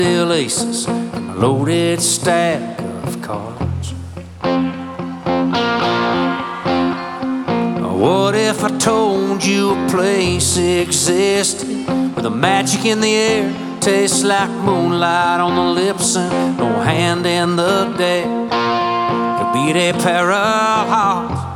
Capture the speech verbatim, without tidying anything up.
Still aces from a loaded stack of cards. What if I told you a place existed where the magic in the air tastes like moonlight on the lips and no hand in the deck? Could beat a pair of hearts